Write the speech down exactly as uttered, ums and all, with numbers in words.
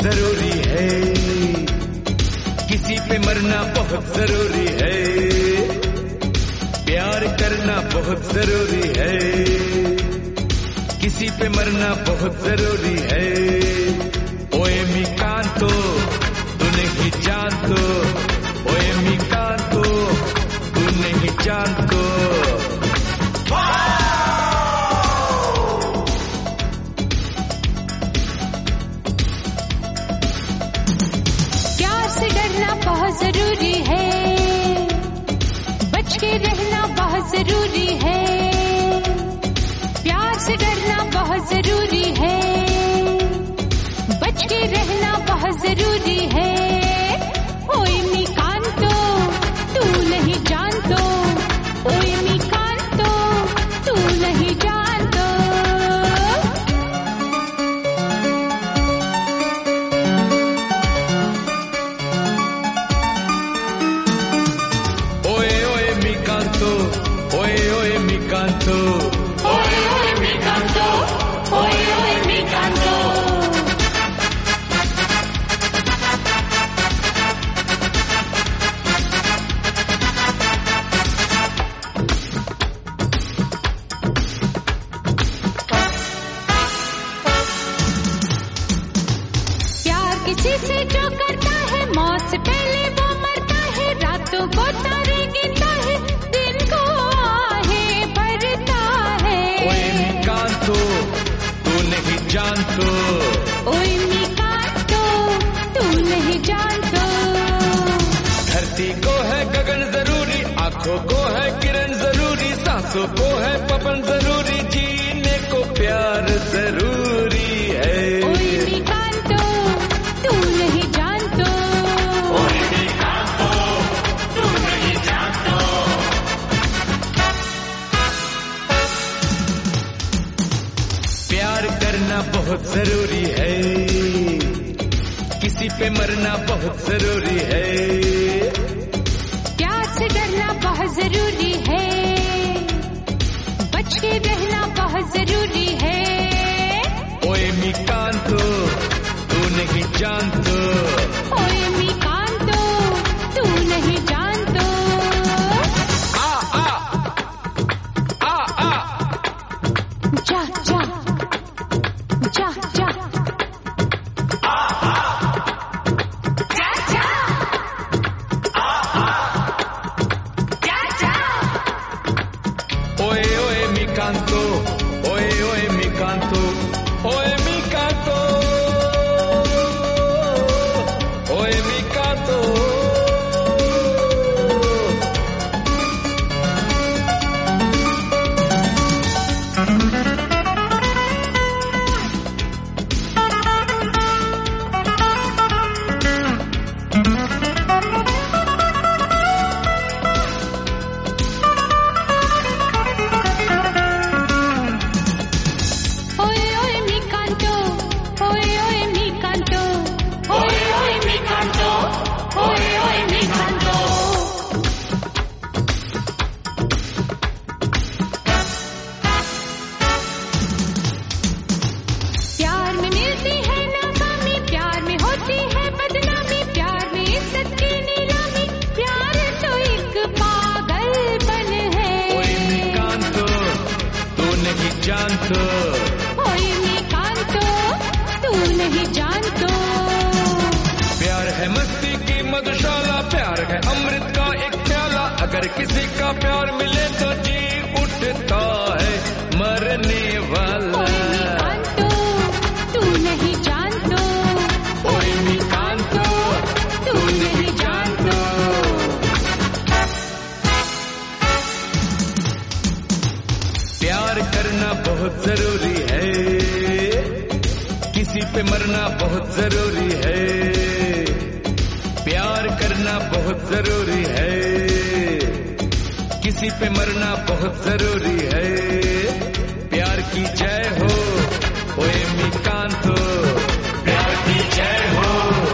जरूरी है, किसी पे मरना बहुत जरूरी है, प्यार करना बहुत जरूरी है, किसी पे मरना बहुत जरूरी है। ओए मी कांतो तू नहीं जानतो, ओए मी कांतो तू नहीं जानतो। प्यार से डरना बहुत जरूरी है, बच के रहना बहुत जरूरी है, प्यार से डरना बहुत जरूरी है, बच के रहना बहुत जरूरी है। ओए मी कांतो तू नहीं जानतो, ओए मी कांतो तू नहीं जानतो। ओए ओए मी कांतो, ओए ओए मी कांतो, ओए ओए मी कांतो, ओए ओए मी कांतो। प्यार किसी से जो करता है, मौत से पहले वो मरता है, रातों को तारे गिनता है, दिन को आहें भरता है। ओए मी कांतो तू नहीं जानतो, ओए मी कांतो तू नहीं जानतो। धरती को है गगन जरूरी, आंखों को है किरण जरूरी, सांसों को है पवन जरूरी, जीने को प्यार जरूरी है। ओए मी कांतो तू नहीं जानतो, ओए मी कांतो तू नहीं जानतो। प्यार करना बहुत जरूरी है, किसी पे मरना बहुत जरूरी है, प्यार से डरना बहुत जरूरी है, बच के रहना बहुत जरूरी है। ओए मी कांतो तू नहीं जानतो, ओए मी कांतो तू नहीं जानतो। आ आ आ आ जा जा जा जा जा जा जा जा। ओए ओए मी कांतो, ओए ओए मी कांतो, ओए मी कांतो, ओए मी कांतो। ओए ओए मी कांतो, ओए ओए मी कांतो, ओए ओए मी कांतो, ओए ओए मी कांतो। प्यार में मिलती है नाकामी, प्यार में होती है बदनामी, प्यार में इज्जत की नीलामी, प्यार तो एक पागलपन है। ओए मी कांतो तू नहीं जानतो, ओए मी कांतो तू नहीं जानतो। प्यार है मस्ती की मधुशाला, प्यार है अमृत का एक प्याला, अगर किसी का प्यार मिले तो जी उठता है मरने वाला। ओए मी कांतो तू नहीं जानतो, ओए मी कांतो तू नहीं जानतो। प्यार करना बहुत जरूरी है, किसी पे मरना बहुत जरूरी है, प्यार करना बहुत जरूरी है, किसी पे मरना बहुत जरूरी है। प्यार की जय हो, ओए मी कांतो, प्यार की जय हो।